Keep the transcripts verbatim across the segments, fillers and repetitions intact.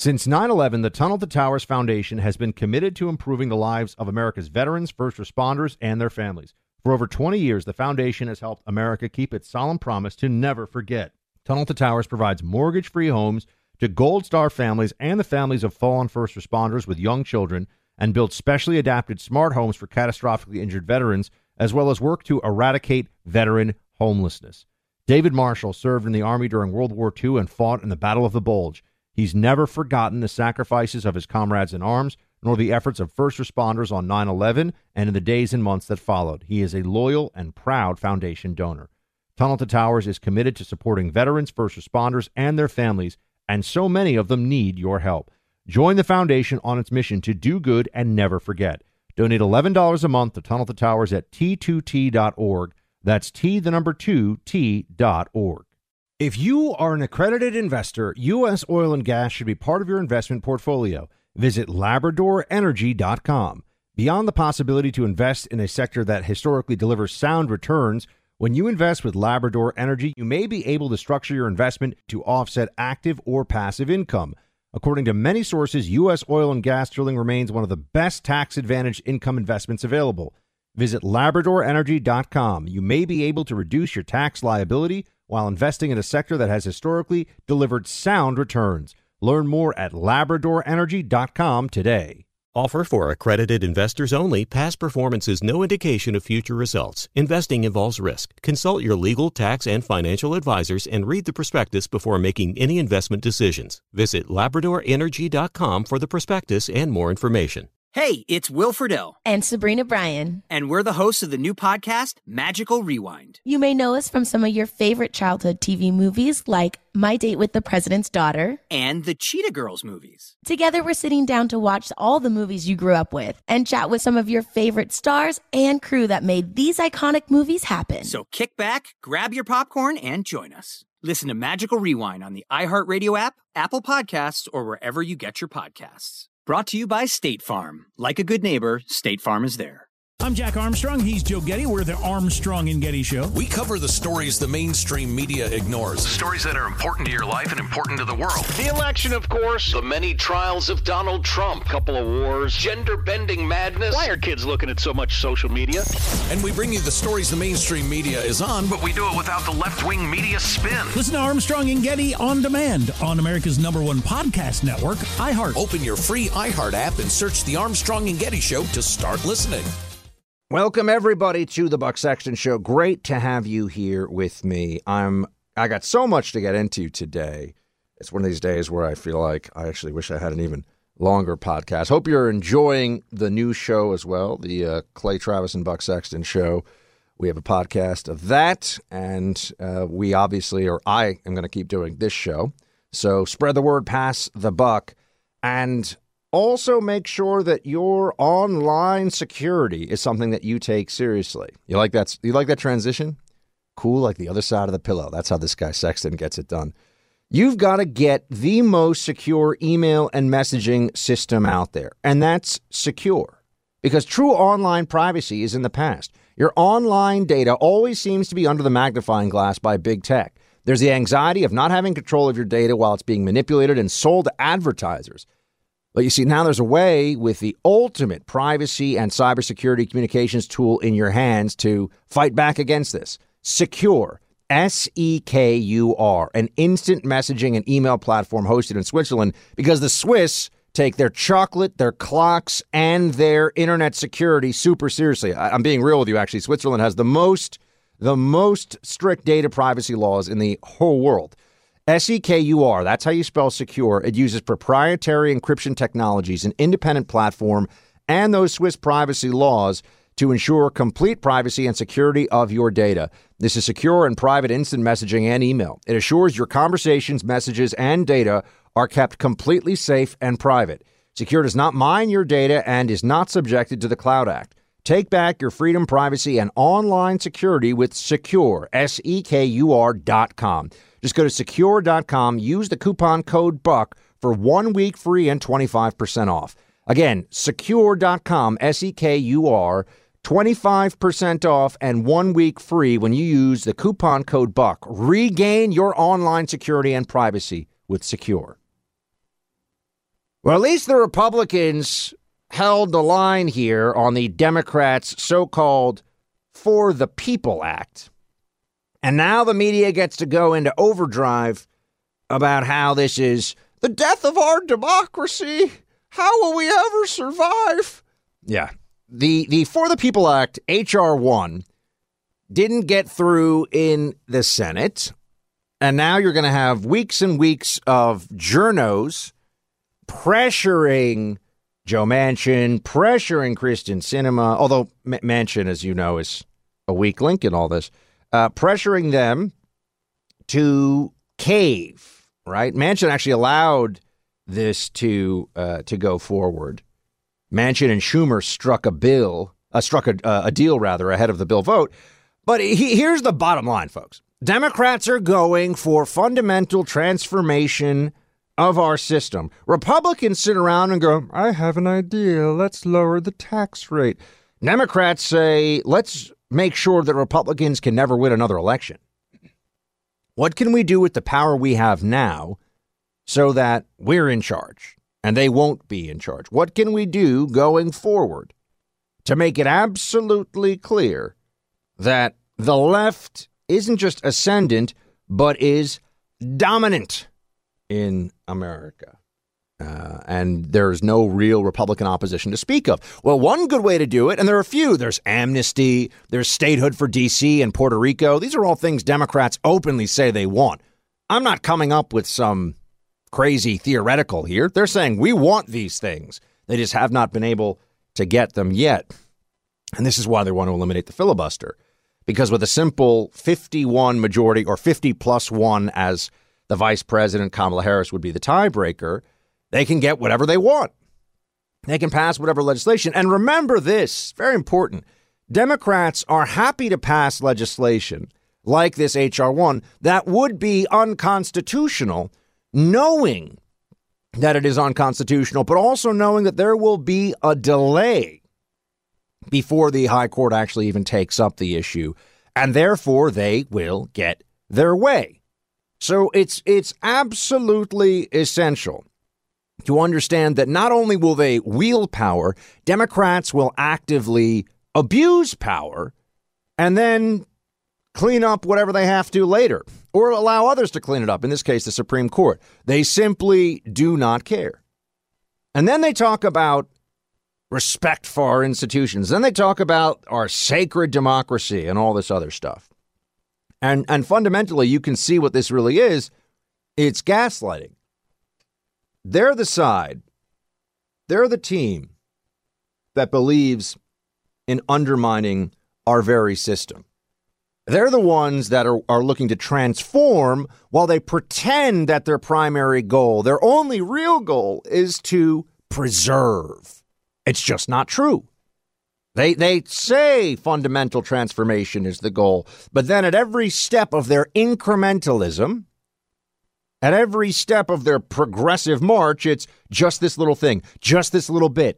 Since nine eleven, the Tunnel to Towers Foundation has been committed to improving the lives of America's veterans, first responders, and their families. For over twenty years, the foundation has helped America keep its solemn promise to never forget. Tunnel to Towers provides mortgage-free homes to Gold Star families and the families of fallen first responders with young children, and builds specially adapted smart homes for catastrophically injured veterans, as well as work to eradicate veteran homelessness. David Marshall served in the Army during World War Two and fought in the Battle of the Bulge. He's never forgotten the sacrifices of his comrades in arms, nor the efforts of first responders on nine eleven and in the days and months that followed. He is a loyal and proud foundation donor. Tunnel to Towers is committed to supporting veterans, first responders, and their families, and so many of them need your help. Join the foundation on its mission to do good and never forget. Donate eleven dollars a month to Tunnel to Towers at T two T dot org. That's T, the number two, T dot org. If you are an accredited investor, U S oil and gas should be part of your investment portfolio. Visit Labrador Energy dot com. Beyond the possibility to invest in a sector that historically delivers sound returns, when you invest with Labrador Energy, you may be able to structure your investment to offset active or passive income. According to many sources, U S oil and gas drilling remains one of the best tax-advantaged income investments available. Visit Labrador Energy dot com. You may be able to reduce your tax liability while investing in a sector that has historically delivered sound returns. Learn more at Labrador Energy dot com today. Offer for accredited investors only. Past performance is no indication of future results. Investing involves risk. Consult your legal, tax, and financial advisors and read the prospectus before making any investment decisions. Visit Labrador Energy dot com for the prospectus and more information. Hey, it's Will Friedle. And Sabrina Bryan. And we're the hosts of the new podcast, Magical Rewind. You may know us from some of your favorite childhood T V movies like My Date with the President's Daughter and the Cheetah Girls movies. Together, we're sitting down to watch all the movies you grew up with and chat with some of your favorite stars and crew that made these iconic movies happen. So kick back, grab your popcorn, and join us. Listen to Magical Rewind on the iHeartRadio app, Apple Podcasts, or wherever you get your podcasts. Brought to you by State Farm. Like a good neighbor, State Farm is there. I'm Jack Armstrong. He's Joe Getty. We're the Armstrong and Getty Show. We cover the stories the mainstream media ignores. Stories that are important to your life and important to the world. The election, of course. The many trials of Donald Trump. Couple of wars. Gender-bending madness. Why are kids looking at so much social media? And we bring you the stories the mainstream media is on, but we do it without the left-wing media spin. Listen to Armstrong and Getty on demand on America's number one podcast network, iHeart. Open your free iHeart app and search The Armstrong and Getty Show to start listening. Welcome, everybody, to the Buck Sexton Show. Great to have you here with me. I'm I got so much to get into today. It's one of these days where I feel like I actually wish I had an even longer podcast. Hope you're enjoying the new show as well, the uh, Clay Travis and Buck Sexton Show. We have a podcast of that, and uh, we obviously, or I am going to keep doing this show. So spread the word, pass the buck, and also make sure that your online security is something that you take seriously. You like that? You like that transition? Cool, like the other side of the pillow. That's how this guy Sexton gets it done. You've got to get the most secure email and messaging system out there, and that's secure. Because true online privacy is in the past. Your online data always seems to be under the magnifying glass by big tech. There's the anxiety of not having control of your data while it's being manipulated and sold to advertisers. But you see, now there's a way with the ultimate privacy and cybersecurity communications tool in your hands to fight back against this. Secure, S E K U R, an instant messaging and email platform hosted in Switzerland, because the Swiss take their chocolate, their clocks, and their internet security super seriously. I- I'm being real with you, actually. Switzerland has the most, the most strict data privacy laws in the whole world. S E K U R, that's how you spell secure. It uses proprietary encryption technologies, an independent platform, and those Swiss privacy laws to ensure complete privacy and security of your data. This is secure and private instant messaging and email. It assures your conversations, messages, and data are kept completely safe and private. Secure does not mine your data and is not subjected to the Cloud Act. Take back your freedom, privacy, and online security with Secure, S E K U R dot com. Just go to secure dot com, use the coupon code BUCK for one week free and twenty-five percent off. Again, secure dot com, S E K U R, twenty-five percent off and one week free when you use the coupon code BUCK. Regain your online security and privacy with Secure. Well, at least the Republicans held the line here on the Democrats' so-called For the People Act. And now the media gets to go into overdrive about how this is the death of our democracy. How will we ever survive? Yeah. The the For the People Act, H R one, didn't get through in the Senate. And now you're going to have weeks and weeks of journos pressuring Joe Manchin, pressuring Kyrsten Sinema, although M- Manchin, as you know, is a weak link in all this, uh, pressuring them to cave, right? Manchin actually allowed this to uh, to go forward. Manchin and Schumer struck a bill, uh, struck a, uh, a deal, rather, ahead of the bill vote. But he, here's the bottom line, folks. Democrats are going for fundamental transformation of our system. Republicans sit around and go, I have an idea. Let's lower the tax rate. Democrats say, let's make sure that Republicans can never win another election. What can we do with the power we have now so that we're in charge and they won't be in charge? What can we do going forward to make it absolutely clear that the left isn't just ascendant, but is dominant in America? Uh, and there's no real Republican opposition to speak of. Well, one good way to do it, and there are a few, there's amnesty, there's statehood for D C and Puerto Rico. These are all things Democrats openly say they want. I'm not coming up with some crazy theoretical here. They're saying we want these things. They just have not been able to get them yet. And this is why they want to eliminate the filibuster. Because with a simple fifty-one majority, or fifty plus one, as the vice president, Kamala Harris, would be the tiebreaker, they can get whatever they want. They can pass whatever legislation. And remember this, very important. Democrats are happy to pass legislation like this H R one that would be unconstitutional, knowing that it is unconstitutional, but also knowing that there will be a delay before the high court actually even takes up the issue, and therefore they will get their way. So it's it's absolutely essential to understand that not only will they wield power, Democrats will actively abuse power and then clean up whatever they have to later, or allow others to clean it up, in this case, the Supreme Court. They simply do not care. And then they talk about respect for our institutions. Then they talk about our sacred democracy and all this other stuff. And and fundamentally, you can see what this really is. It's gaslighting. They're the side, they're the team that believes in undermining our very system. They're the ones that are, are looking to transform while they pretend that their primary goal, their only real goal, is to preserve. It's just not true. They they say fundamental transformation is the goal, but then at every step of their incrementalism, at every step of their progressive march, it's just this little thing, just this little bit.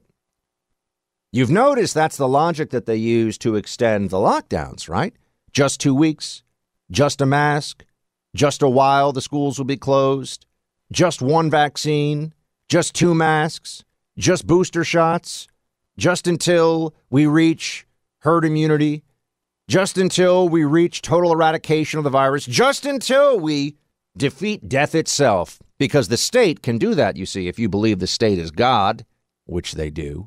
You've noticed that's the logic that they use to extend the lockdowns, right? Just two weeks, just a mask, just a while the schools will be closed, just one vaccine, just two masks, just booster shots, just until we reach herd immunity, just until we reach total eradication of the virus, just until we defeat death itself, because the state can do that, you see, if you believe the state is God, which they do.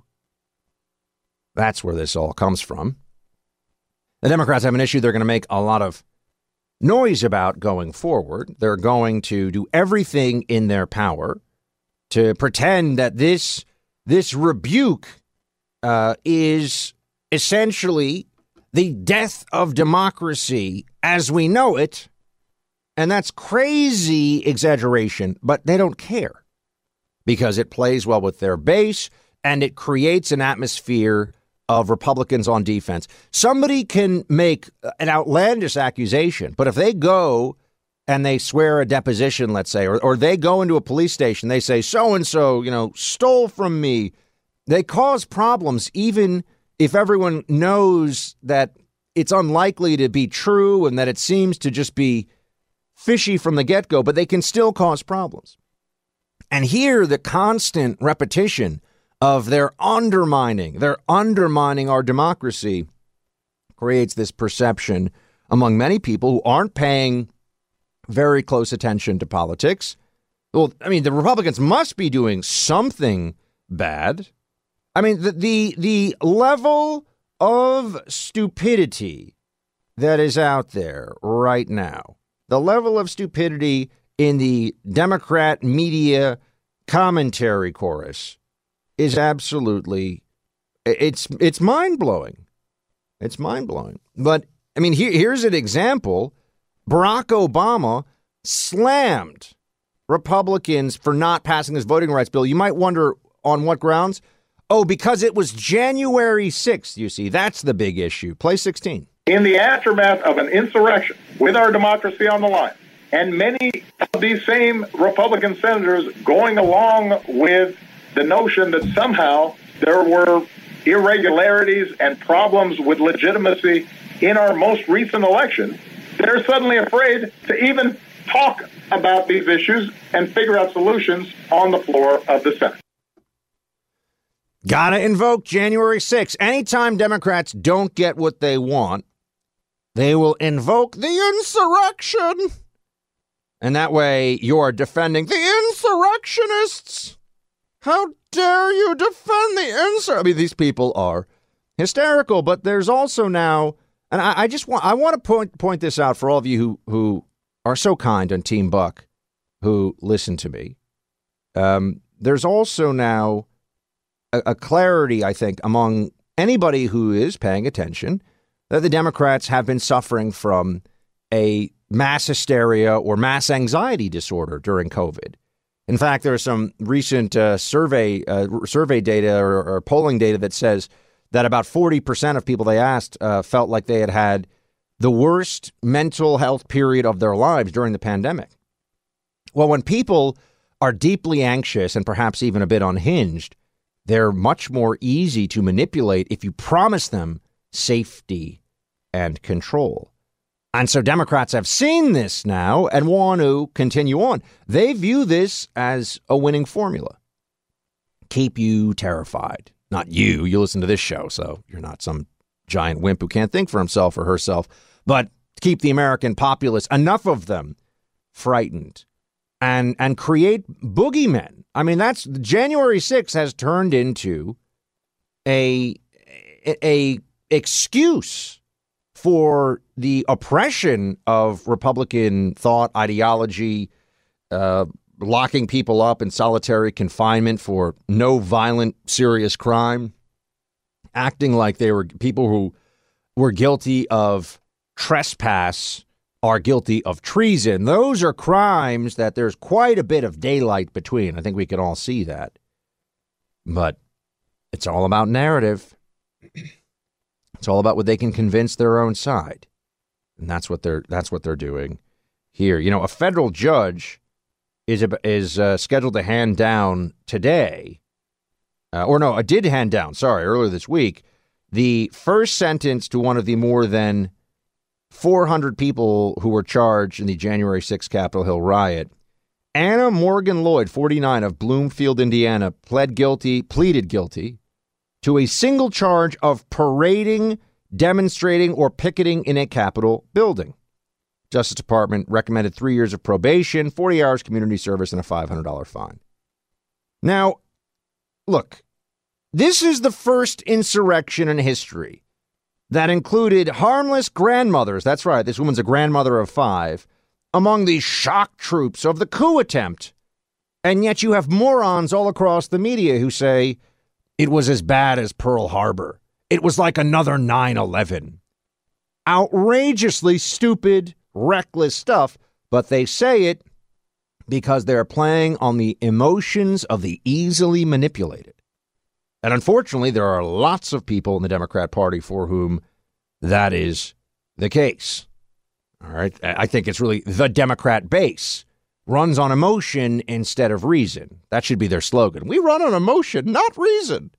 That's where this all comes from. The Democrats have an issue they're going to make a lot of noise about going forward. They're going to do everything in their power to pretend that this This rebuke uh, is essentially the death of democracy as we know it. And that's crazy exaggeration, but they don't care because it plays well with their base and it creates an atmosphere of Republicans on defense. Somebody can make an outlandish accusation, but if they go and they swear a deposition, let's say, or, or they go into a police station, they say, so-and-so, you know, stole from me. They cause problems, even if everyone knows that it's unlikely to be true and that it seems to just be fishy from the get-go, but they can still cause problems. And here, the constant repetition of their undermining, they're undermining our democracy creates this perception among many people who aren't paying very close attention to politics. Well, I mean, the Republicans must be doing something bad. I mean, the the, the level of stupidity that is out there right now, the level of stupidity in the Democrat media commentary chorus is absolutely, it's it's mind-blowing. It's mind-blowing. But, I mean, here, here's an example. Barack Obama slammed Republicans for not passing this voting rights bill. You might wonder on what grounds. Oh, because it was January sixth, you see. That's the big issue. Play sixteen. In the aftermath of an insurrection with our democracy on the line, and many of these same Republican senators going along with the notion that somehow there were irregularities and problems with legitimacy in our most recent election, they're suddenly afraid to even talk about these issues and figure out solutions on the floor of the Senate. Gotta invoke January sixth. Anytime Democrats don't get what they want, they will invoke the insurrection. And that way you're defending the insurrectionists. How dare you defend the insur? I mean, these people are hysterical, but there's also now, and I, I just want, I want to point, point this out for all of you who, who are so kind on Team Buck, who listen to me. Um, there's also now a, a clarity, I think, among anybody who is paying attention that the Democrats have been suffering from a mass hysteria or mass anxiety disorder during COVID. In fact, there's some recent uh, survey uh, survey data or, or polling data that says that about forty percent of people they asked uh, felt like they had had the worst mental health period of their lives during the pandemic. Well, when people are deeply anxious and perhaps even a bit unhinged, they're much more easy to manipulate if you promise them safety and control. And so Democrats have seen this now and want to continue on. They view this as a winning formula. Keep you terrified. Not you. You listen to this show, so you're not some giant wimp who can't think for himself or herself. But keep the American populace, enough of them, frightened and and create boogeymen. I mean, that's January sixth has turned into a a, a excuse for the oppression of Republican thought, ideology, uh, locking people up in solitary confinement for no violent, serious crime, acting like they were people who were guilty of trespass are guilty of treason. Those are crimes that there's quite a bit of daylight between. I think we can all see that. But it's all about narrative. It's all about what they can convince their own side. And that's what they're that's what they're doing here. You know, a federal judge is is uh, scheduled to hand down today, uh, or no, I did hand down, sorry, earlier this week, the first sentence to one of the more than four hundred people who were charged in the January sixth Capitol Hill riot. Anna Morgan Lloyd, forty-nine, of Bloomfield, Indiana, pled guilty, pleaded guilty to a single charge of parading, demonstrating, or picketing in a Capitol building. Justice Department recommended three years of probation, forty hours community service, and a five hundred dollars fine. Now, look, this is the first insurrection in history that included harmless grandmothers. That's right, this woman's a grandmother of five, among the shock troops of the coup attempt. And yet you have morons all across the media who say it was as bad as Pearl Harbor. It was like another nine eleven. Outrageously stupid, reckless stuff, but they say it because they're playing on the emotions of the easily manipulated. And unfortunately, there are lots of people in the Democrat Party for whom that is the case. All right. I think it's really the Democrat base runs on emotion instead of reason. That should be their slogan. We run on emotion, not reason.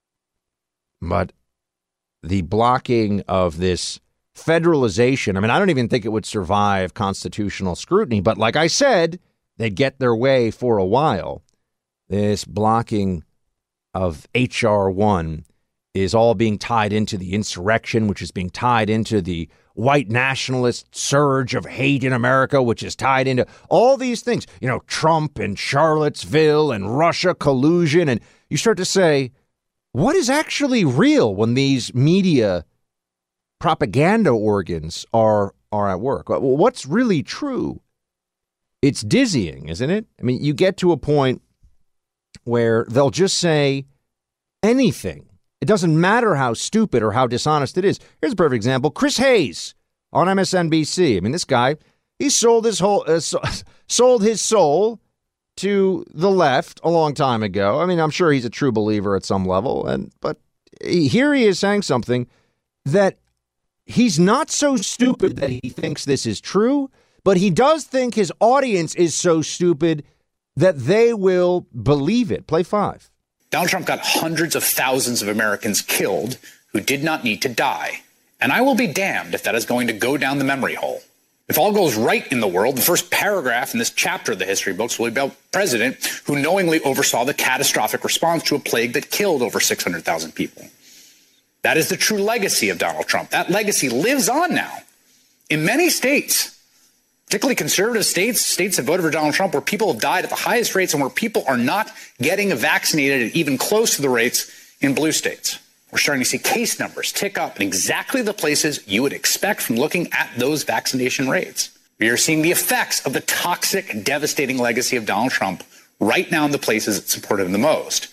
But the blocking of this federalization, I mean, I don't even think it would survive constitutional scrutiny. But like I said, they'd get their way for a while. this blocking of H R one is all being tied into the insurrection, which is being tied into the white nationalist surge of hate in America, which is tied into all these things, you know, Trump and Charlottesville and Russia collusion. And you start to say, what is actually real when these media propaganda organs are are at work? What's really true? It's dizzying, isn't it? I mean, you get to a point where they'll just say anything. It doesn't matter how stupid or how dishonest it is. Here's a perfect example. Chris Hayes on M S N B C. I mean, this guy, he sold his whole uh, sold his soul to the left a long time ago. I mean, I'm sure he's a true believer at some level. And but here he is saying something that he's not so stupid that he thinks this is true, but he does think his audience is so stupid that they will believe it. Play five. Donald Trump got hundreds of thousands of Americans killed who did not need to die. And I will be damned if that is going to go down the memory hole. If all goes right in the world, the first paragraph in this chapter of the history books will be about a president who knowingly oversaw the catastrophic response to a plague that killed over six hundred thousand people. That is the true legacy of Donald Trump. That legacy lives on now in many states, particularly conservative states, states that voted for Donald Trump, where people have died at the highest rates and where people are not getting vaccinated at even close to the rates in blue states. We're starting to see case numbers tick up in exactly the places you would expect from looking at those vaccination rates. We are seeing the effects of the toxic, devastating legacy of Donald Trump right now in the places that support him the most.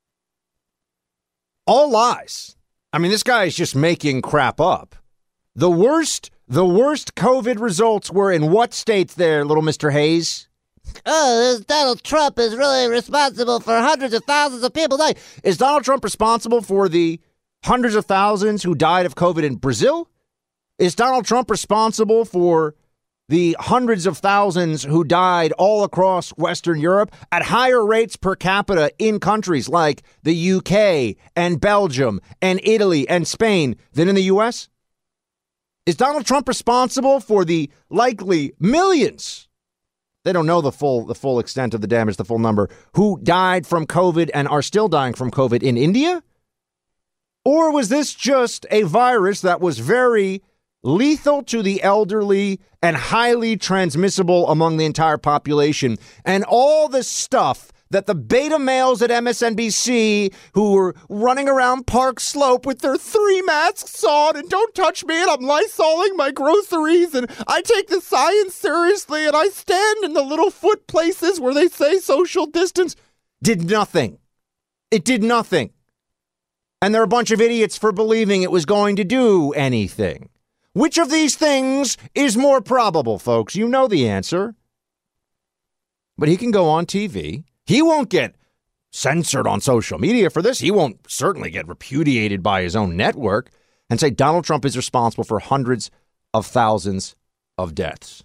All lies. I mean, this guy is just making crap up. The worst, the worst COVID results were in what states there, little Mister Hayes? Oh, this Donald Trump is really responsible for hundreds of thousands of people dying. Is Donald Trump responsible for the hundreds of thousands who died of COVID in Brazil? Is Donald Trump responsible for the hundreds of thousands who died all across Western Europe at higher rates per capita in countries like the U K and Belgium and Italy and Spain than in the U S? Is Donald Trump responsible for the likely millions? They don't know the full the full extent of the damage, the full number, who died from COVID and are still dying from COVID in India? Or was this just a virus that was very lethal to the elderly and highly transmissible among the entire population? And all the stuff that the beta males at M S N B C who were running around Park Slope with their three masks on and don't touch me and I'm Lysoling my groceries and I take the science seriously and I stand in the little foot places where they say social distance, did nothing. It did nothing. And they're a bunch of idiots for believing it was going to do anything. Which of these things is more probable, folks? You know the answer. But he can go on T V. He won't get censored on social media for this. He won't certainly get repudiated by his own network and say Donald Trump is responsible for hundreds of thousands of deaths.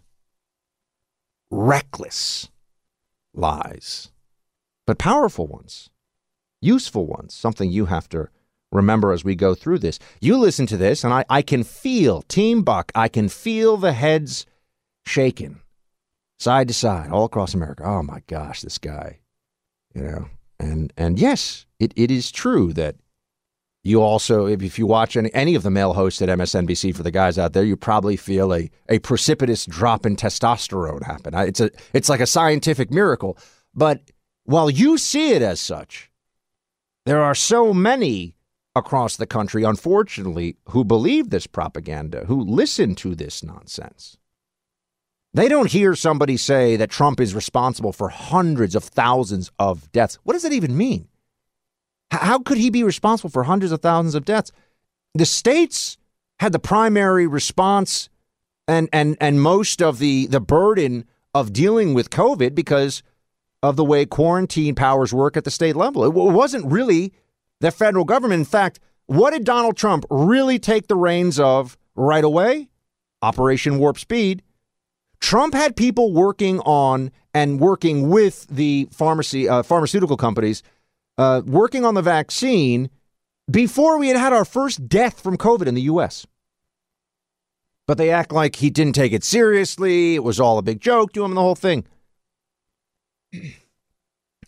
Reckless lies, but powerful ones, useful ones, something you have to remember as we go through this. You listen to this and I, I can feel, Team Buck, I can feel the heads shaking side to side all across America. Oh my gosh, this guy. You know, and and yes, it, it is true that you also, if, if you watch any, any of the male hosts at M S N B C, for the guys out there, you probably feel a, a precipitous drop in testosterone happen. It's a it's like a scientific miracle. But while you see it as such, there are so many across the country, unfortunately, who believe this propaganda, who listen to this nonsense. They don't hear somebody say that Trump is responsible for hundreds of thousands of deaths. What does that even mean? H- how could he be responsible for hundreds of thousands of deaths? The states had the primary response and and and most of the, the burden of dealing with COVID because of the way quarantine powers work at the state level. It, w- it wasn't really the federal government. In fact, what did Donald Trump really take the reins of right away? Operation Warp Speed. Trump had people working on and working with the pharmacy uh, pharmaceutical companies, uh, working on the vaccine before we had had our first death from COVID in the U S. But they act like he didn't take it seriously. It was all a big joke to him and the whole thing.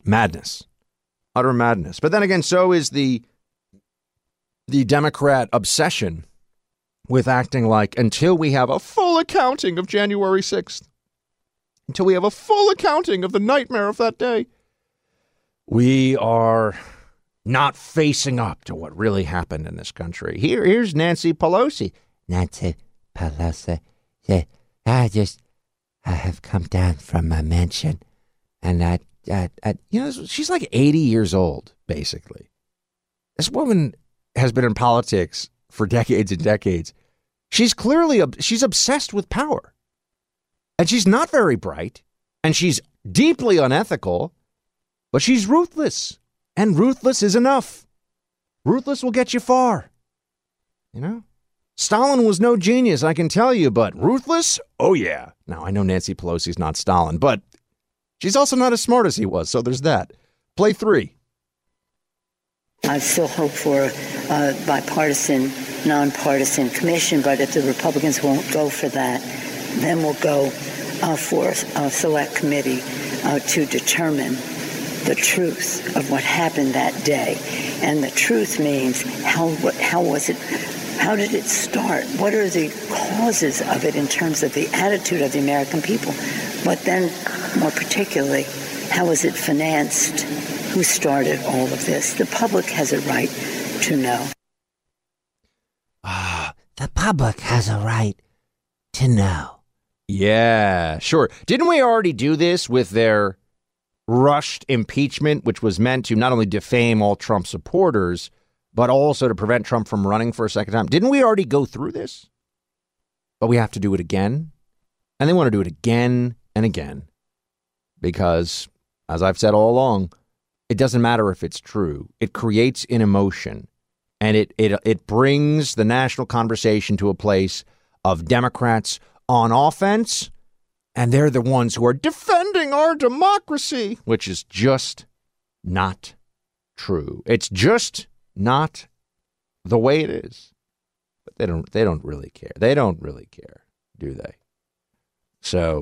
Madness. Utter madness. But then again, so is the the Democrat obsession with acting like until we have a full accounting of January sixth, until we have a full accounting of the nightmare of that day, we are not facing up to what really happened in this country. Here, here's Nancy Pelosi. Nancy Pelosi. Yeah, I just, I have come down from my mansion, and I, I, I, you know, she's like eighty years old, basically. This woman has been in politics for decades and decades. She's clearly, she's obsessed with power. And she's not very bright, and she's deeply unethical, but she's ruthless. And ruthless is enough. Ruthless will get you far. You know? Stalin was no genius, I can tell you, but ruthless? Oh, yeah. Now, I know Nancy Pelosi's not Stalin, but she's also not as smart as he was, so there's that. Play three. I still hope for a bipartisan, nonpartisan commission, but if the Republicans won't go for that, then we'll go uh, for a select committee uh, to determine the truth of what happened that day. And the truth means how what, how was it, how did it start? What are the causes of it in terms of the attitude of the American people? But then, more particularly, how was it financed? Who started all of this? The public has a right to know. Ah, the public has a right to know. Yeah, sure. Didn't we already do this with their rushed impeachment, which was meant to not only defame all Trump supporters, but also to prevent Trump from running for a second time? Didn't we already go through this? But we have to do it again. And they want to do it again and again. Because, as I've said all along, it doesn't matter if it's true. It creates an emotion, and it it it brings the national conversation to a place of Democrats on offense, and they're the ones who are defending our democracy, which is just not true. It's just not the way it is. But they don't they don't really care. They don't really care, do they? So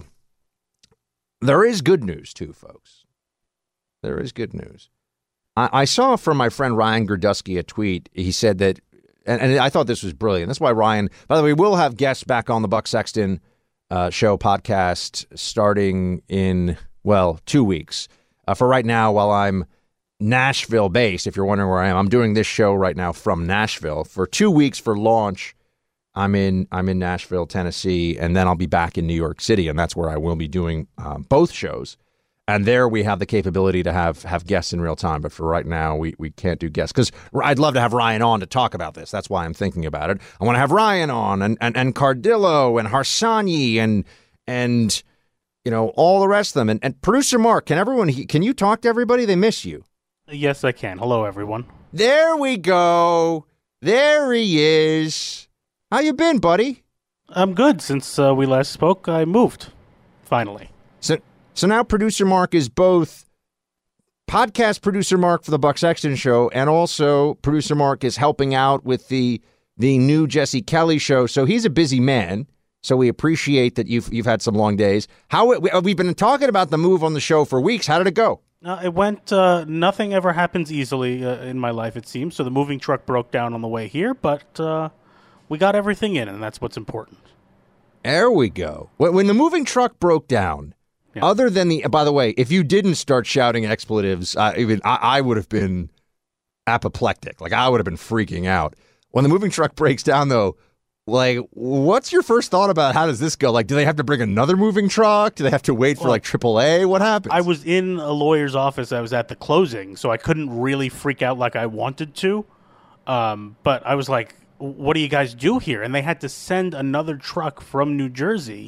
there is good news too, folks. There is good news. I, I saw from my friend Ryan Gerdusky a tweet. He said that, and, and I thought this was brilliant. That's why Ryan, by the way, we'll have guests back on the Buck Sexton uh, show podcast starting in, well, two weeks. Uh, for right now, while I'm Nashville based, if you're wondering where I am, I'm doing this show right now from Nashville. For two weeks for launch, I'm in I'm in Nashville, Tennessee, and then I'll be back in New York City, and that's where I will be doing um, both shows. And there we have the capability to have have guests in real time. But for right now, we, we can't do guests because I'd love to have Ryan on to talk about this. That's why I'm thinking about it. I want to have Ryan on and, and, and Cardillo and Harsanyi and, and you know, all the rest of them. And, and producer Mark, can everyone, can you talk to everybody? They miss you. Yes, I can. Hello, everyone. There we go. There he is. How you been, buddy? I'm good. Since uh, we last spoke, I moved. Finally. So... So now producer Mark is both podcast producer Mark for the Buck Sexton Show, and also producer Mark is helping out with the the new Jesse Kelly show. So he's a busy man. So we appreciate that you've you've had some long days. How we, we've been talking about the move on the show for weeks. How did it go? Uh, it went. Uh, nothing ever happens easily uh, in my life, it seems. So the moving truck broke down on the way here, but uh, we got everything in, and that's what's important. There we go. When the moving truck broke down. Yeah. Other than the, by the way, if you didn't start shouting expletives, uh, even I, I would have been apoplectic. Like I would have been freaking out. When the moving truck breaks down, though, like, what's your first thought about how does this go? Like, do they have to bring another moving truck? Do they have to wait for well, like triple A? What happens? I was in a lawyer's office. I was at the closing, so I couldn't really freak out like I wanted to. Um, but I was like, what do you guys do here? And they had to send another truck from New Jersey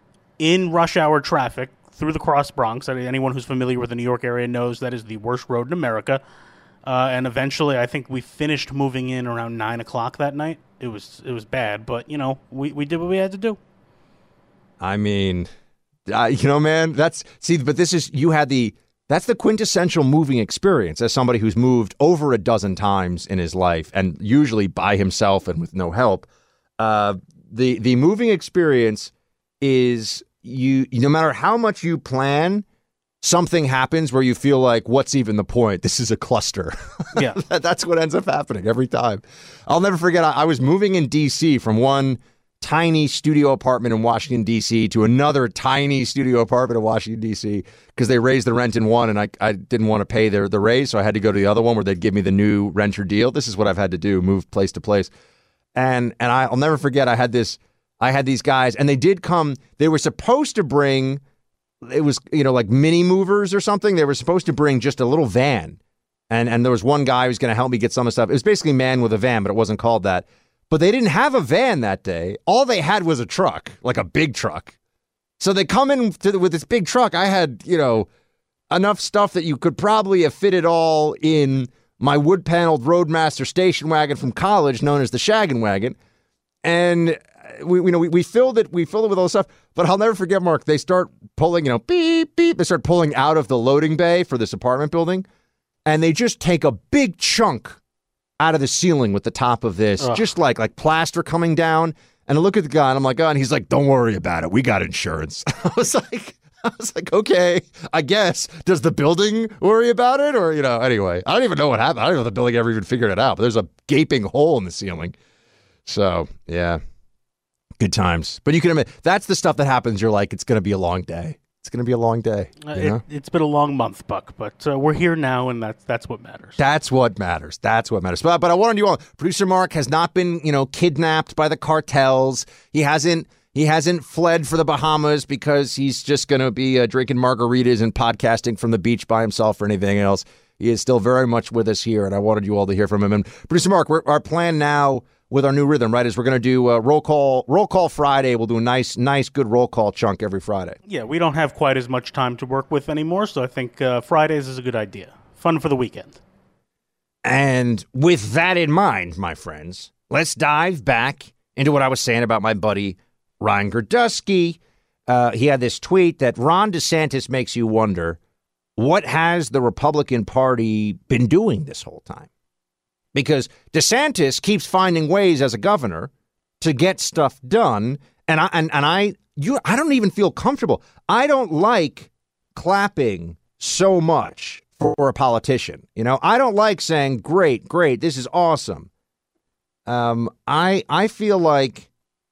in rush hour traffic through the Cross Bronx. Anyone who's familiar with the New York area knows that is the worst road in America. Uh, and eventually, I think we finished moving in around nine o'clock that night. It was it was bad, but, you know, we, we did what we had to do. I mean, uh, you know, man, that's, see, but this is, you had the, that's the quintessential moving experience as somebody who's moved over a dozen times in his life, and usually by himself and with no help. Uh, the the moving experience is, you no matter how much you plan, something happens where you feel like, what's even the point? This is a cluster. Yeah. That's what ends up happening every time. I'll never forget, I, I was moving in D C from one tiny studio apartment in Washington, D C to another tiny studio apartment in Washington, D C because they raised the rent in one and I, I didn't want to pay their, the raise, so I had to go to the other one where they'd give me the new renter deal. This is what I've had to do, move place to place. And and I, I'll never forget, I had this, I had these guys, and they did come, they were supposed to bring, it was, you know, like mini movers or something. They were supposed to bring just a little van. And, and there was one guy who was going to help me get some of the stuff. It was basically man with a van, but it wasn't called that. But they didn't have a van that day. All they had was a truck, like a big truck. So they come in to the, with this big truck. I had, you know, enough stuff that you could probably have fit it all in my wood-paneled Roadmaster station wagon from college, known as the Shaggin' Wagon. And we, you know, we, we filled it. We filled it with all this stuff. But I'll never forget, Mark. They start pulling, you know, beep beep. They start pulling out of the loading bay for this apartment building, and they just take a big chunk out of the ceiling with the top of this, Ugh. just like like plaster coming down. And I look at the guy and I'm like, oh, and he's like, don't worry about it. We got insurance. I was like, I was like, okay, I guess. Does the building worry about it? Or, you know, anyway, I don't even know what happened. I don't know if the building ever even figured it out, but there's a gaping hole in the ceiling. So, yeah, good times. But you can admit, that's the stuff that happens. You're like, it's going to be a long day. It's going to be a long day. Uh, it, it's been a long month, Buck, but uh, we're here now, and that's that's what matters. That's what matters. That's what matters. But, but I wanted you all. Producer Mark has not been, you know, kidnapped by the cartels. He hasn't. He hasn't fled for the Bahamas because he's just going to be uh, drinking margaritas and podcasting from the beach by himself or anything else. He is still very much with us here, and I wanted you all to hear from him. And Producer Mark, we're, our plan now with our new rhythm, right, is we're going to do uh, roll call roll call Friday. We'll do a nice, nice, good roll call chunk every Friday. Yeah, we don't have quite as much time to work with anymore, so I think uh, Fridays is a good idea. Fun for the weekend. And with that in mind, my friends, let's dive back into what I was saying about my buddy Ryan Girdusky. Uh, he had this tweet that Ron DeSantis makes you wonder, what has the Republican Party been doing this whole time? Because DeSantis keeps finding ways as a governor to get stuff done, and I and, and I you I don't even feel comfortable. I don't like clapping so much for a politician. You know, I don't like saying, "Great, great, this is awesome." Um, I I feel like,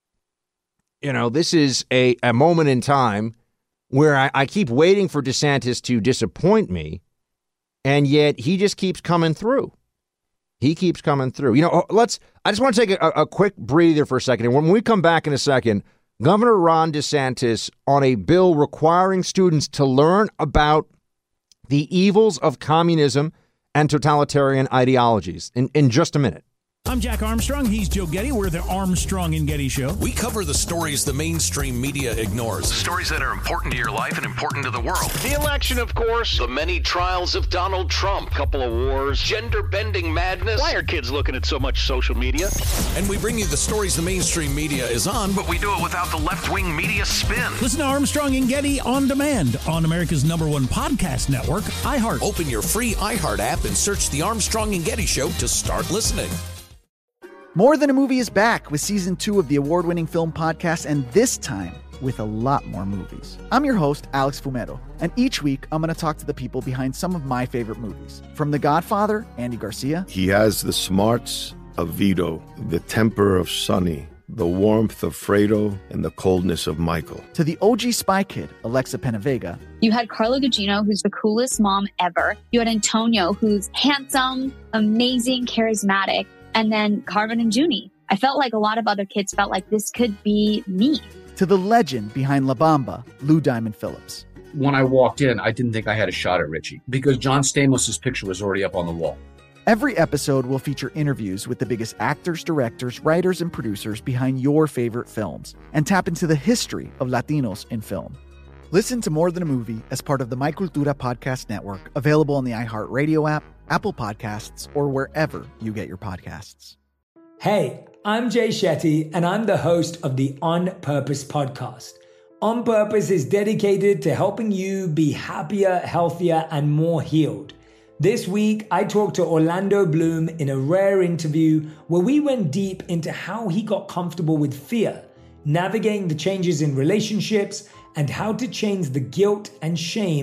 you know, this is a, a moment in time where I, I keep waiting for DeSantis to disappoint me, and yet he just keeps coming through. He keeps coming through. You know, let's, I just want to take a, a quick breather for a second. And when we come back in a second, Governor Ron DeSantis on a bill requiring students to learn about the evils of communism and totalitarian ideologies in, in just a minute. I'm Jack Armstrong. He's Joe Getty. We're the Armstrong and Getty Show. We cover the stories the mainstream media ignores. Stories that are important to your life and important to the world. The election, of course. The many trials of Donald Trump. Couple of wars. Gender-bending madness. Why are kids looking at so much social media? And we bring you the stories the mainstream media is on, but we do it without the left-wing media spin. Listen to Armstrong and Getty on demand on America's number one podcast network, iHeart. Open your free iHeart app and search The Armstrong and Getty Show to start listening. More Than a Movie is back with season two of the award-winning film podcast, and this time with a lot more movies. I'm your host, Alex Fumero, and each week I'm going to talk to the people behind some of my favorite movies. From The Godfather, Andy Garcia. He has the smarts of Vito, the temper of Sonny, the warmth of Fredo, and the coldness of Michael. To the O G Spy Kid, Alexa Penavega. You had Carla Gugino, who's the coolest mom ever. You had Antonio, who's handsome, amazing, charismatic. And then Carmen and Junie. I felt like a lot of other kids felt like this could be me. To the legend behind La Bamba, Lou Diamond Phillips. When I walked in, I didn't think I had a shot at Richie because John Stamos' picture was already up on the wall. Every episode will feature interviews with the biggest actors, directors, writers, and producers behind your favorite films and tap into the history of Latinos in film. Listen to More Than a Movie as part of the My Cultura podcast network, available on the iHeartRadio app, Apple Podcasts, or wherever you get your podcasts. Hey, I'm Jay Shetty, and I'm the host of the On Purpose podcast. On Purpose is dedicated to helping you be happier, healthier, and more healed. This week, I talked to Orlando Bloom in a rare interview where we went deep into how he got comfortable with fear, navigating the changes in relationships, and how to change the guilt and shame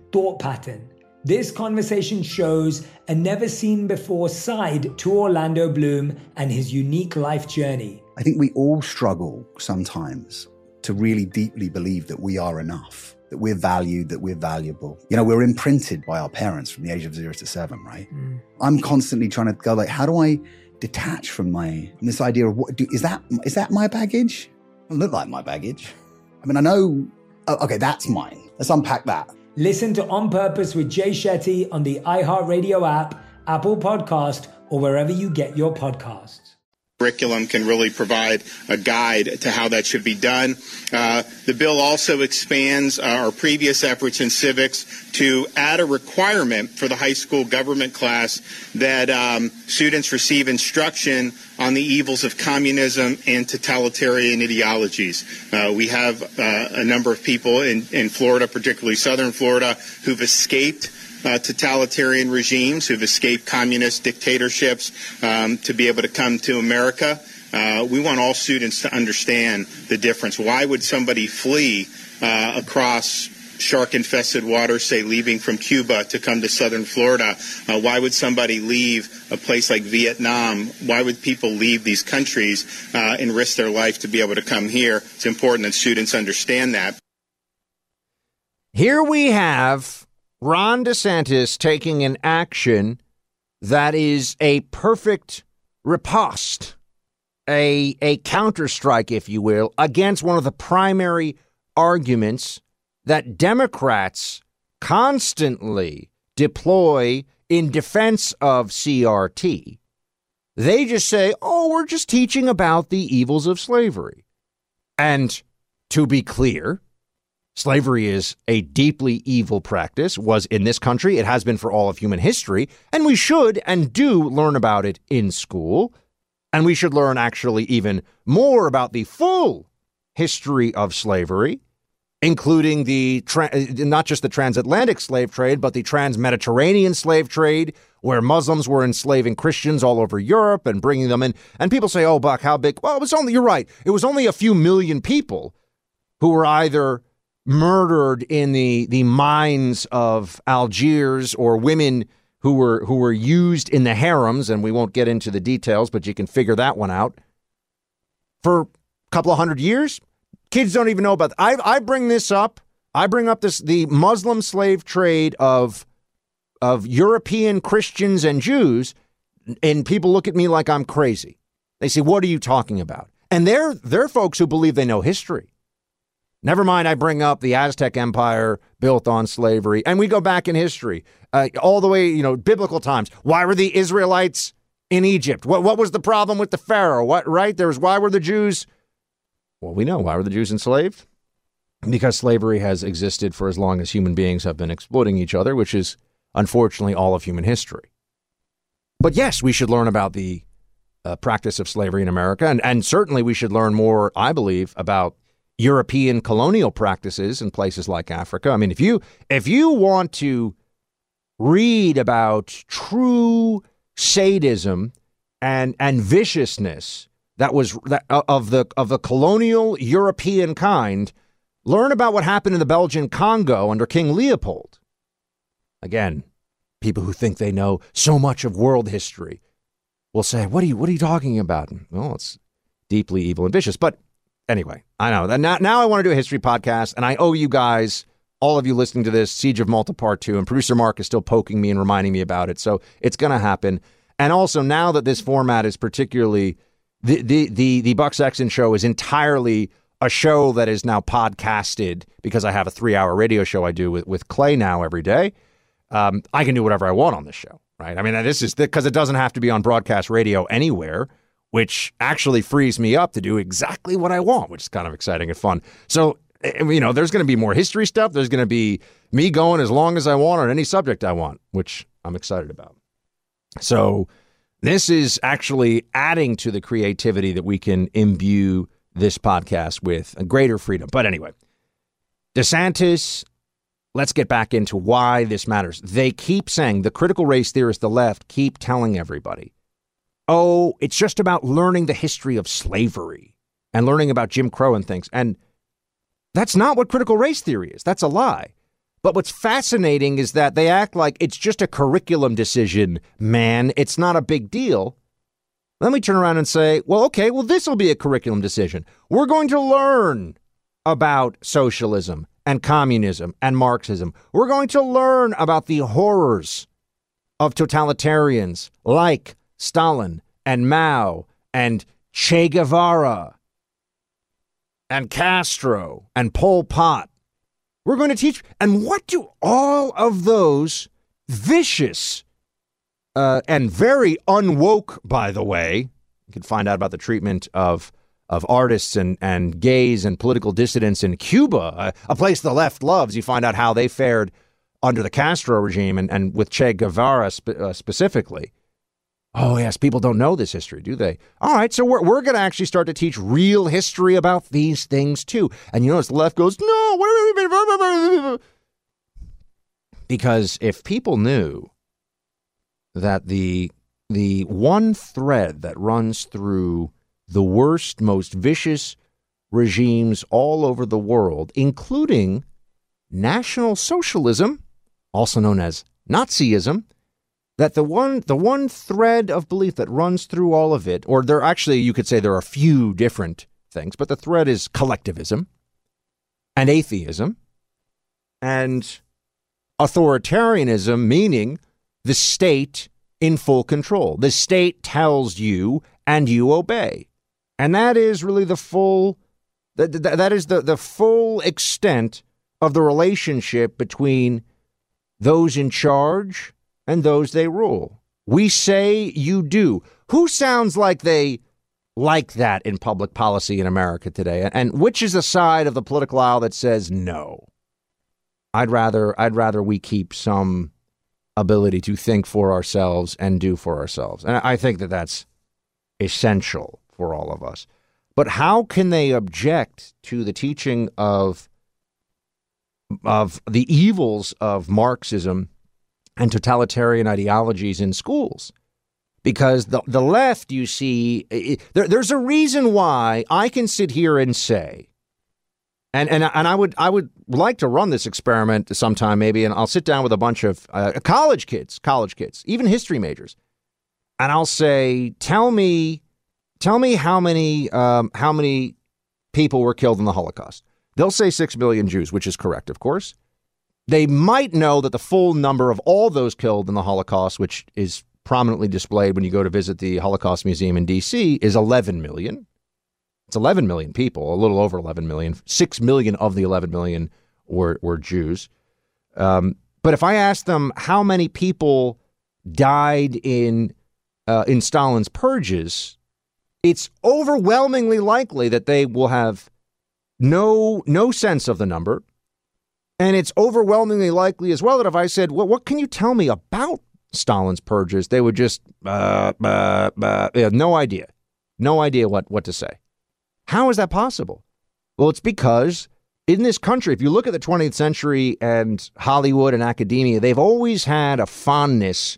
thought pattern. This conversation shows a never-seen-before side to Orlando Bloom and his unique life journey. I think we all struggle sometimes to really deeply believe that we are enough, that we're valued, that we're valuable. You know, we're imprinted by our parents from the age of zero to seven, right? Mm. I'm constantly trying to go like, how do I detach from my, from this idea of what, do, is that, is that my baggage? It doesn't look like my baggage. I mean, I know, oh, okay, that's mine. Let's unpack that. Listen to On Purpose with Jay Shetty on the iHeartRadio app, Apple Podcast, or wherever you get your podcasts. Curriculum can really provide a guide to how that should be done. Uh, the bill also expands our previous efforts in civics to add a requirement for the high school government class that um, students receive instruction on the evils of communism and totalitarian ideologies. Uh, we have uh, a number of people in, in Florida, particularly southern Florida, who've escaped Uh, totalitarian regimes, who've escaped communist dictatorships, um, to be able to come to America. Uh, we want all students to understand the difference. Why would somebody flee uh, across shark-infested waters, say leaving from Cuba to come to southern Florida? Uh, why would somebody leave a place like Vietnam? Why would people leave these countries uh, and risk their life to be able to come here? It's important that students understand that. Here we have Ron DeSantis taking an action that is a perfect riposte, a, a counterstrike, if you will, against one of the primary arguments that Democrats constantly deploy in defense of C R T. They just say, oh, we're just teaching about the evils of slavery. And to be clear, slavery is a deeply evil practice, was in this country. It has been for all of human history. And we should and do learn about it in school. And we should learn actually even more about the full history of slavery, including the tra- not just the transatlantic slave trade, but the trans-Mediterranean slave trade, where Muslims were enslaving Christians all over Europe and bringing them in. And people say, oh, Buck, how big? Well, it was only, you're right. It was only a few million people who were either murdered in the the mines of Algiers, or women who were who were used in the harems, and we won't get into the details, but you can figure that one out. For a couple of hundred years, kids don't even know about that. I I bring this up. I bring up this the Muslim slave trade of of European Christians and Jews, and people look at me like I'm crazy. They say, "What are you talking about?" And they're they're folks who believe they know history. Never mind, I bring up the Aztec Empire built on slavery, and we go back in history, uh, all the way, you know, biblical times. Why were the Israelites in Egypt? What what was the problem with the Pharaoh? What right? There was why were the Jews? Well, we know why were the Jews enslaved? Because slavery has existed for as long as human beings have been exploiting each other, which is unfortunately all of human history. But yes, we should learn about the uh, practice of slavery in America, and and certainly we should learn more, I believe, about European colonial practices in places like Africa. I mean, if you if you want to read about true sadism and and viciousness that was that of the of the colonial European kind, learn about what happened in the Belgian Congo under King Leopold. Again, people who think they know so much of world history will say, "What are you what are you talking about?" Well, it's deeply evil and vicious, but anyway, I know that now, now I want to do a history podcast, and I owe you guys, all of you listening to this, Siege of Malta Part two, and producer Mark is still poking me and reminding me about it, so it's going to happen. And also, now that this format is particularly, the, the, the, the Buck Sexton Show is entirely a show that is now podcasted, because I have a three-hour radio show I do with, with Clay now every day. Um, I can do whatever I want on this show, right? I mean, this is because it doesn't have to be on broadcast radio anywhere, which actually frees me up to do exactly what I want, which is kind of exciting and fun. So, you know, there's going to be more history stuff. There's going to be me going as long as I want on any subject I want, which I'm excited about. So this is actually adding to the creativity that we can imbue this podcast with, a greater freedom. But anyway, DeSantis, let's get back into why this matters. They keep saying, the critical race theorists, the left, keep telling everybody, oh, it's just about learning the history of slavery and learning about Jim Crow and things. And that's not what critical race theory is. That's a lie. But what's fascinating is that they act like it's just a curriculum decision, man. It's not a big deal. Then we turn around and say, well, okay, well, this will be a curriculum decision. We're going to learn about socialism and communism and Marxism. We're going to learn about the horrors of totalitarians like Stalin and Mao and Che Guevara and Castro and Pol Pot. We're going to teach. And what do all of those vicious uh, and very unwoke, by the way, you can find out about the treatment of of artists and, and gays and political dissidents in Cuba, a, a place the left loves. You find out how they fared under the Castro regime and, and with Che Guevara spe- uh, specifically. Oh, yes, people don't know this history, do they? All right, so we're, we're going to actually start to teach real history about these things, too. And you notice the left goes, no, what are we... Because if people knew that the the one thread that runs through the worst, most vicious regimes all over the world, including National Socialism, also known as Nazism, that the one the one thread of belief that runs through all of it, or there actually, you could say there are a few different things, but the thread is collectivism and atheism and authoritarianism, meaning the state in full control. The state tells you and you obey. And that is really the full, that, that is the, the full extent of the relationship between those in charge and those they rule. We say, you do. Who sounds like they like that in public policy in America today? And which is the side of the political aisle that says no? I'd rather, I'd rather we keep some ability to think for ourselves and do for ourselves. And I think that that's essential for all of us. But how can they object to the teaching of of the evils of Marxism and totalitarian ideologies in schools? Because the the left, you see, it, there, there's a reason why I can sit here and say, and and and I would I would like to run this experiment sometime maybe, and I'll sit down with a bunch of uh, college kids, college kids, even history majors, and I'll say, tell me. Tell me how many um, how many people were killed in the Holocaust. They'll say six million Jews, which is correct, of course. They might know that the full number of all those killed in the Holocaust, which is prominently displayed when you go to visit the Holocaust Museum in D C, is eleven million. It's eleven million people, a little over eleven million. six million of the eleven million were, were Jews. Um, but if I ask them how many people died in uh, in Stalin's purges, it's overwhelmingly likely that they will have no no sense of the number. And it's overwhelmingly likely as well that if I said, well, what can you tell me about Stalin's purges? They would just, uh, uh, uh, they have no idea. No idea what, what to say. How is that possible? Well, it's because in this country, if you look at the twentieth century and Hollywood and academia, they've always had a fondness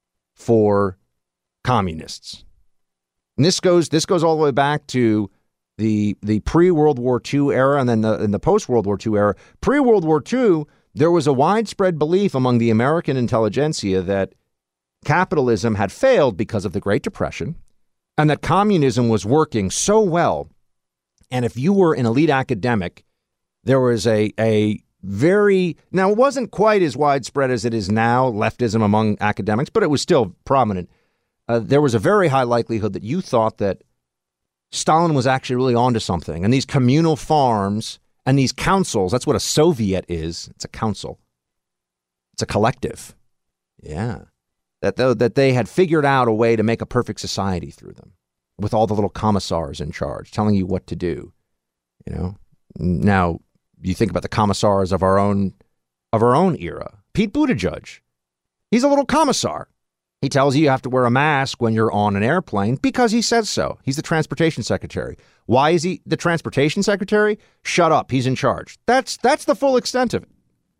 for communists. And this goes this goes all the way back to the the pre-World War Two era and then the, in the post-World War Two era. Pre-World War Two, there was a widespread belief among the American intelligentsia that capitalism had failed because of the Great Depression and that communism was working so well. And if you were an elite academic, there was a a very, now it wasn't quite as widespread as it is now, leftism among academics, but it was still prominent. Uh, there was a very high likelihood that you thought that Stalin was actually really onto something. And these communal farms and these councils, that's what a Soviet is. It's a council. It's a collective. Yeah. That, th- that they had figured out a way to make a perfect society through them with all the little commissars in charge telling you what to do. You know, now you think about the commissars of our own of our own era. Pete Buttigieg, he's a little commissar. He tells you you have to wear a mask when you're on an airplane because he says so. He's the transportation secretary. Why is he the transportation secretary? Shut up. He's in charge. That's that's the full extent of it.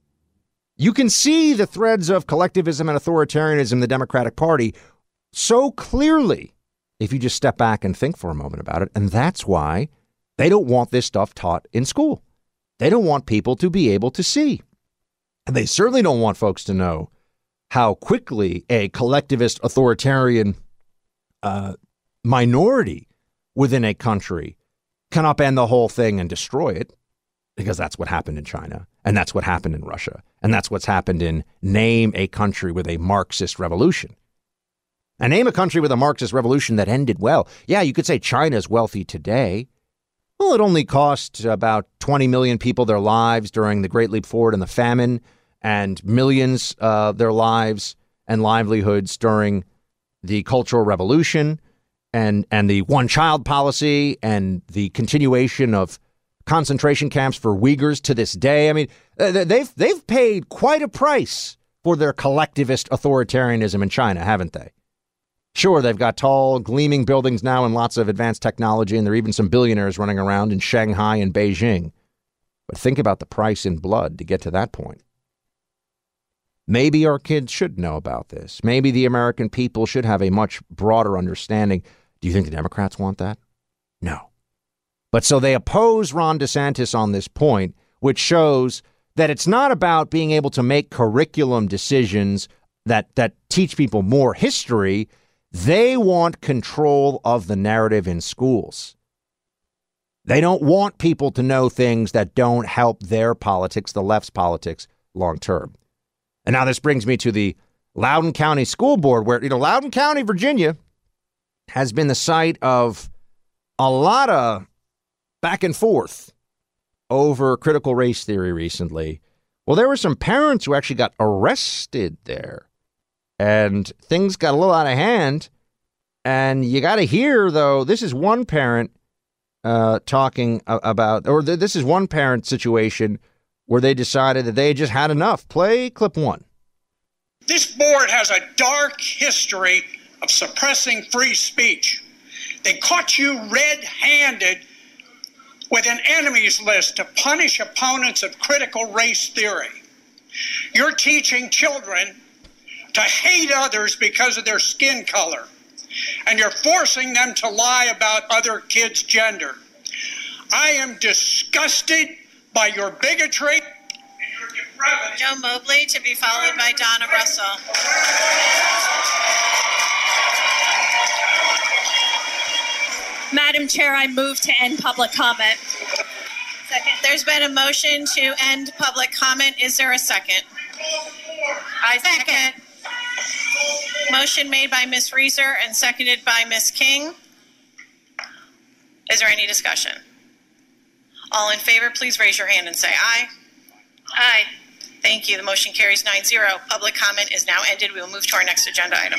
You can see the threads of collectivism and authoritarianism in the Democratic Party so clearly if you just step back and think for a moment about it. And that's why they don't want this stuff taught in school. They don't want people to be able to see. And they certainly don't want folks to know how quickly a collectivist authoritarian uh, minority within a country can upend the whole thing and destroy it, because that's what happened in China, and that's what happened in Russia, and that's what's happened in name a country with a Marxist revolution. And name a country with a Marxist revolution that ended well. Yeah, you could say China's wealthy today. Well, it only cost about twenty million people their lives during the Great Leap Forward and the famine, and millions uh, their lives and livelihoods during the Cultural Revolution, and and the one-child policy, and the continuation of concentration camps for Uyghurs to this day. I mean, they've they've paid quite a price for their collectivist authoritarianism in China, haven't they? Sure, they've got tall, gleaming buildings now and lots of advanced technology, and there are even some billionaires running around in Shanghai and Beijing. But think about the price in blood to get to that point. Maybe our kids should know about this. Maybe the American people should have a much broader understanding. Do you think the Democrats want that? No. But so they oppose Ron DeSantis on this point, which shows that it's not about being able to make curriculum decisions that that teach people more history. They want control of the narrative in schools. They don't want people to know things that don't help their politics, the left's politics, long term. And now this brings me to the Loudoun County School Board, where, you know, Loudoun County, Virginia, has been the site of a lot of back and forth over critical race theory recently. Well, there were some parents who actually got arrested there, and things got a little out of hand. And you got to hear, though, this is one parent uh, talking about, or th- this is one parent situation where they decided that they had just had enough. Play clip one. This board has a dark history of suppressing free speech. They caught you red-handed with an enemies list to punish opponents of critical race theory. You're teaching children to hate others because of their skin color, and you're forcing them to lie about other kids' gender. I am disgusted by your bigotry and your depravity. Joe Mobley, to be followed by Donna Russell. Madam Chair, I move to end public comment. Second. There's been a motion to end public comment. Is there a second? I second. Motion made by Miz Reeser and seconded by Miz King. Is there any discussion? All in favor, please raise your hand and say aye. Aye. Thank you. The motion carries nine zero. Public comment is now ended. We will move to our next agenda item.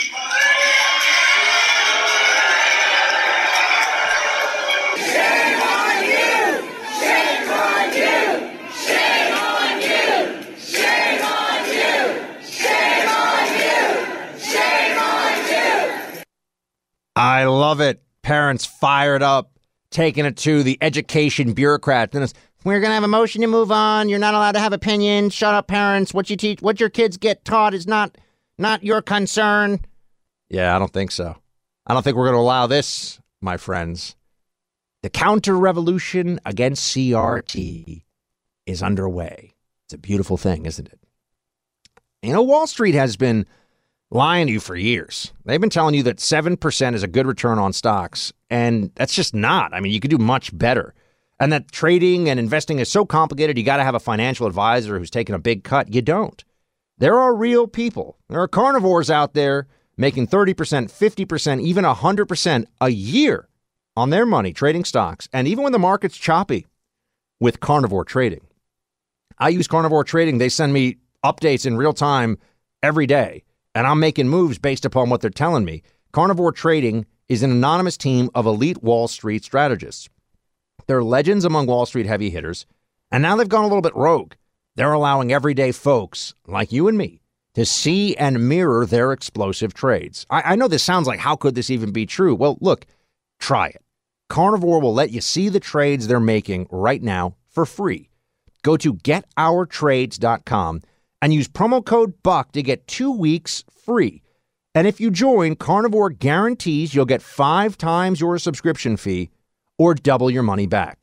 Shame on you! Shame on you! Shame on you! Shame on you! Shame on you! Shame on you! I love it. Parents fired up, taking it to the education bureaucrat. Then it's, we're going to have a motion to move on. You're not allowed to have opinions. Shut up, parents. What you teach, what your kids get taught is not not your concern. Yeah, I don't think so. I don't think we're going to allow this, my friends. The counter-revolution against C R T is underway. It's a beautiful thing, isn't it? You know, Wall Street has been lying to you for years. They've been telling you that seven percent is a good return on stocks, and that's just not. I mean, you could do much better. And that trading and investing is so complicated, you got to have a financial advisor who's taking a big cut. You don't. There are real people. There are carnivores out there making thirty percent, fifty percent, even one hundred percent a year on their money trading stocks. And even when the market's choppy with carnivore trading. I use carnivore trading. They send me updates in real time every day, and I'm making moves based upon what they're telling me. Carnivore Trading is an anonymous team of elite Wall Street strategists. They're legends among Wall Street heavy hitters, and now they've gone a little bit rogue. They're allowing everyday folks like you and me to see and mirror their explosive trades. I, I know this sounds like, how could this even be true? Well, look, try it. Carnivore will let you see the trades they're making right now for free. Go to get our trades dot com and use promo code BUCK to get two weeks free. And if you join, Carnivore guarantees you'll get five times your subscription fee or double your money back.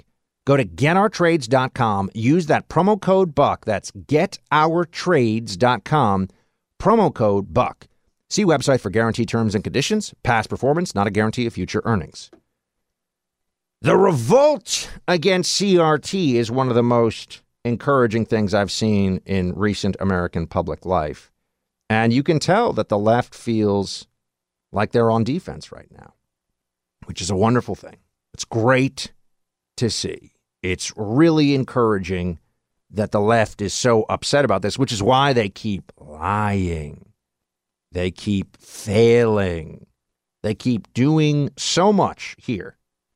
Go to get our trades dot com. Use that promo code BUCK. That's get our trades dot com. Promo code BUCK. See website for guarantee terms and conditions. Past performance, not a guarantee of future earnings. The revolt against C R T is one of the most encouraging things I've seen in recent American public life. And you can tell that the left feels like they're on defense right now, which is a wonderful thing. It's great to see. It's really encouraging that the left is so upset about this, which is why they keep lying. They keep failing. They keep doing so much here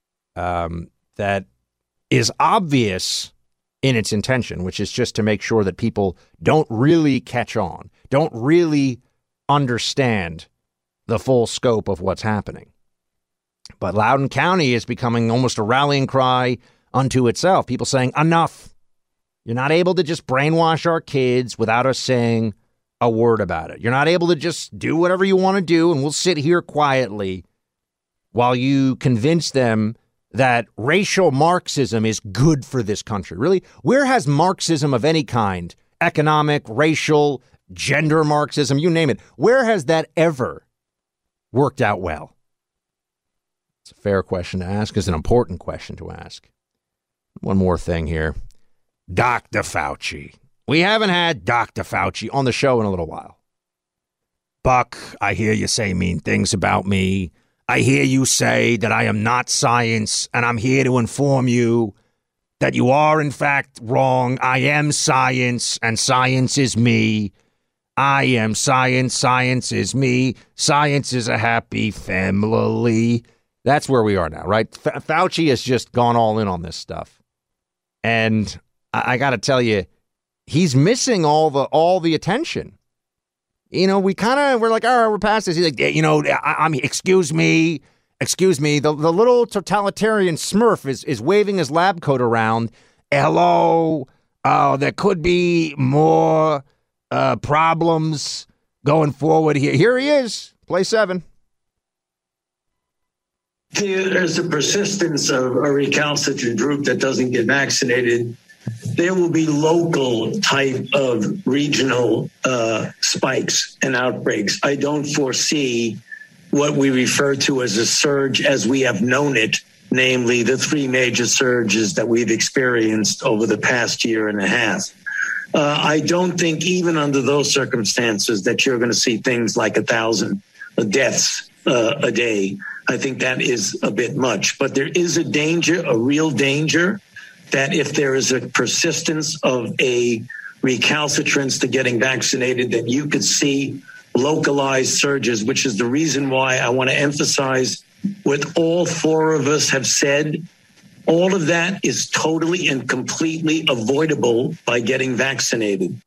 um, that is obvious in its intention, which is just to make sure that people don't really catch on, don't really understand the full scope of what's happening. But Loudoun County is becoming almost a rallying cry unto itself. People saying, enough. You're not able to just brainwash our kids without us saying a word about it. You're not able to just do whatever you want to do, and we'll sit here quietly while you convince them that racial Marxism is good for this country. Really? Where has Marxism of any kind, economic, racial, gender Marxism, you name it, where has that ever worked out well? It's a fair question to ask. It's an important question to ask. One more thing here. Doctor Fauci. We haven't had Doctor Fauci on the show in a little while. Buck, I hear you say mean things about me. I hear you say that I am not science, and I'm here to inform you that you are, in fact, wrong. I am science, and science is me. I am science. Science is me. Science is a happy family. That's where we are now, right? F- Fauci has just gone all in on this stuff. And I, I got to tell you, he's missing all the all the attention. You know, we kind of, we're like, all right, we're past this. He's like, you know, I, I'm, excuse me, excuse me. The, the little totalitarian Smurf is, is waving his lab coat around. Hello, uh, there could be more uh, problems going forward here. Here he is, play seven. There's a persistence of a recalcitrant group that doesn't get vaccinated. There will be local type of regional uh, spikes and outbreaks. I don't foresee what we refer to as a surge as we have known it, namely the three major surges that we've experienced over the past year and a half. Uh, I don't think even under those circumstances that you're going to see things like a thousand deaths uh, a day. I think that is a bit much, but there is a danger, a real danger, that if there is a persistence of a recalcitrance to getting vaccinated, that you could see localized surges, which is the reason why I want to emphasize what all four of us have said. All of that is totally and completely avoidable by getting vaccinated.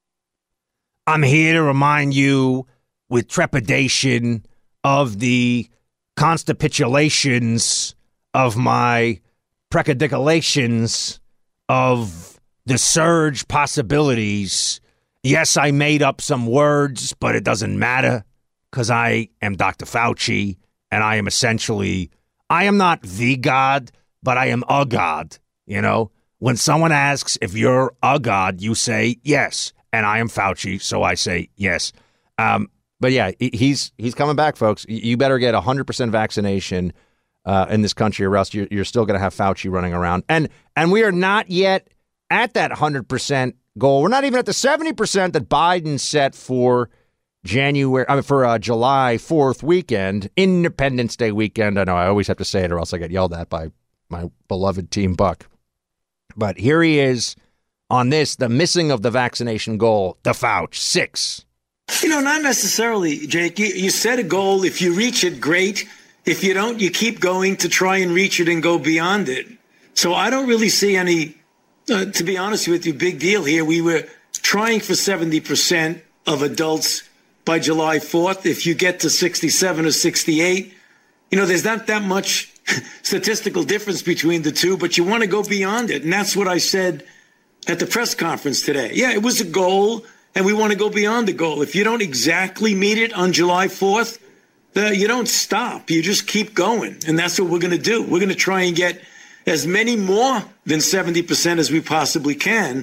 I'm here to remind you with trepidation of the constipulations of my precadiculations of the surge possibilities. Yes, I made up some words, but it doesn't matter because I am Doctor Fauci, and I am essentially, I am not the God, but I am a God. You know, when someone asks if you're a God, you say yes, and I am Fauci, so I say yes. Um, but yeah, he's he's coming back, folks. You better get one hundred percent vaccination uh, in this country, or else you're, you're still going to have Fauci running around. And and we are not yet at that one hundred percent goal. We're not even at the seventy percent that Biden set for January, I mean, for uh, July fourth weekend, Independence Day weekend. I know I always have to say it or else I get yelled at by my beloved Team Buck. But here he is on this, the missing of the vaccination goal, the Fauci, six. You know, not necessarily, Jake. You, you set a goal. If you reach it, great. If you don't, you keep going to try and reach it and go beyond it. So I don't really see any, uh, to be honest with you, big deal here. We were trying for seventy percent of adults by July fourth. If you get to sixty-seven or sixty-eight, you know, there's not that much statistical difference between the two, but you want to go beyond it. And that's what I said at the press conference today. Yeah, it was a goal, and we want to go beyond the goal. If you don't exactly meet it on July fourth, uh, you don't stop. You just keep going. And that's what we're going to do. We're going to try and get as many more than seventy percent as we possibly can.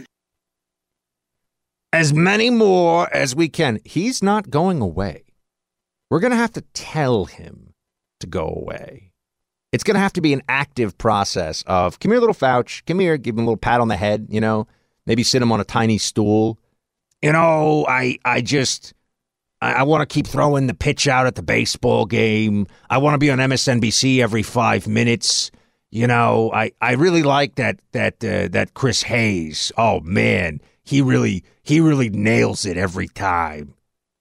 As many more as we can. He's not going away. We're going to have to tell him to go away. It's going to have to be an active process of, come here, little Fauch, come here, give him a little pat on the head, you know, maybe sit him on a tiny stool. You know, I I just, I, I want to keep throwing the pitch out at the baseball game. I want to be on M S N B C every five minutes. You know, I, I really like that that uh, that Chris Hayes. Oh, man, he really, he really nails it every time.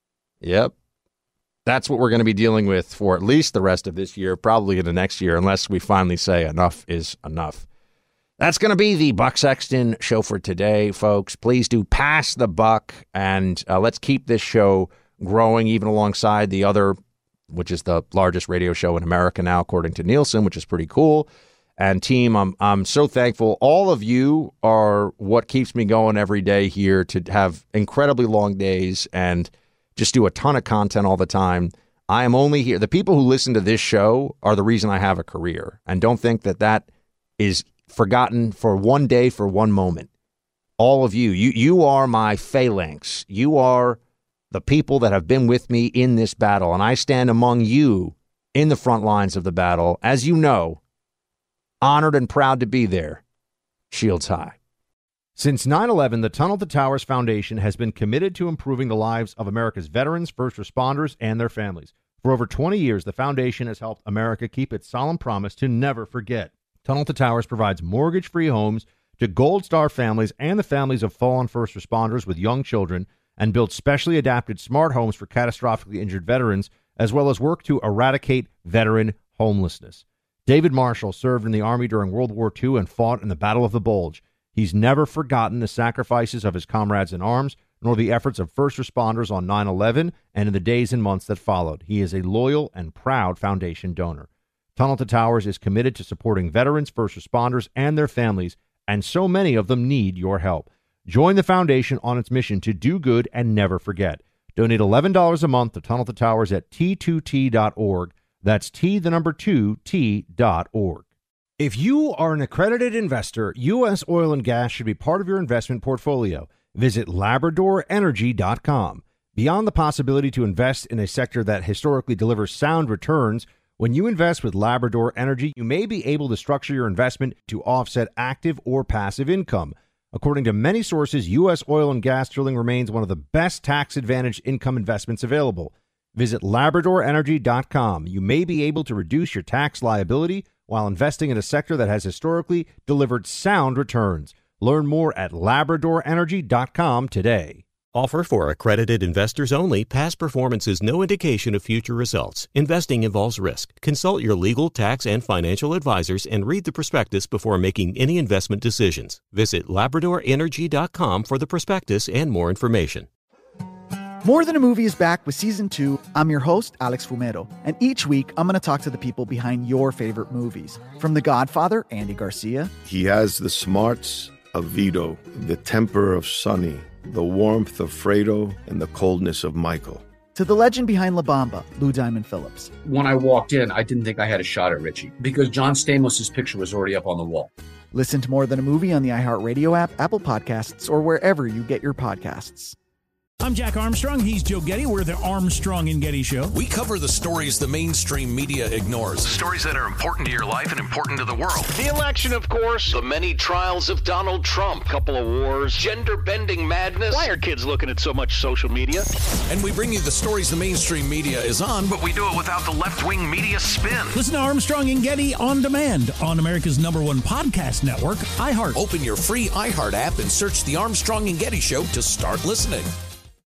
Yep. That's what we're going to be dealing with for at least the rest of this year, probably in the next year, unless we finally say enough is enough. That's going to be the Buck Sexton show for today, folks. Please do pass the buck, and uh, let's keep this show growing even alongside the other, which is the largest radio show in America now, according to Nielsen, which is pretty cool. And team, I'm I'm so thankful. All of you are what keeps me going every day here to have incredibly long days and just do a ton of content all the time. I am only here. The people who listen to this show are the reason I have a career. And don't think that that is forgotten for one day, for one moment. All of you, you, you are my phalanx. You are the people that have been with me in this battle. And I stand among you in the front lines of the battle. As you know, honored and proud to be there. Shields high. Since nine eleven, the Tunnel to Towers Foundation has been committed to improving the lives of America's veterans, first responders, and their families. For over twenty years, the foundation has helped America keep its solemn promise to never forget. Tunnel to Towers provides mortgage-free homes to Gold Star families and the families of fallen first responders with young children, and builds specially adapted smart homes for catastrophically injured veterans, as well as work to eradicate veteran homelessness. David Marshall served in the Army during World War Two and fought in the Battle of the Bulge. He's never forgotten the sacrifices of his comrades in arms, nor the efforts of first responders on nine eleven and in the days and months that followed. He is a loyal and proud foundation donor. Tunnel to Towers is committed to supporting veterans, first responders, and their families, and so many of them need your help. Join the foundation on its mission to do good and never forget. Donate eleven dollars a month to Tunnel to Towers at T two T dot org. That's T, the number two, T dot org. If you are an accredited investor, U S oil and gas should be part of your investment portfolio. Visit Labrador Energy dot com. Beyond the possibility to invest in a sector that historically delivers sound returns, when you invest with Labrador Energy, you may be able to structure your investment to offset active or passive income. According to many sources, U S oil and gas drilling remains one of the best tax-advantaged income investments available. Visit Labrador Energy dot com. You may be able to reduce your tax liability while investing in a sector that has historically delivered sound returns. Learn more at Labrador Energy dot com today. Offer for accredited investors only. Past performance is no indication of future results. Investing involves risk. Consult your legal, tax, and financial advisors and read the prospectus before making any investment decisions. Visit Labrador Energy dot com for the prospectus and more information. More Than a Movie is back with season two. I'm your host, Alex Fumero, and each week I'm going to talk to the people behind your favorite movies. From The Godfather, Andy Garcia. He has the smarts of Vito, the temper of Sonny, the warmth of Fredo, and the coldness of Michael. To the legend behind La Bamba, Lou Diamond Phillips. When I walked in, I didn't think I had a shot at Richie because John Stamos' picture was already up on the wall. Listen to More Than a Movie on the iHeartRadio app, Apple Podcasts, or wherever you get your podcasts. I'm Jack Armstrong. He's Joe Getty. We're the Armstrong and Getty Show. We cover the stories the mainstream media ignores. Stories that are important to your life and important to the world. The election, of course. The many trials of Donald Trump. Couple of wars. Gender-bending madness. Why are kids looking at so much social media? And we bring you the stories the mainstream media is on, but We do it without the left-wing media spin. Listen to Armstrong and Getty on demand on America's number one podcast network, iHeart. Open your free iHeart app and search the Armstrong and Getty Show to start listening.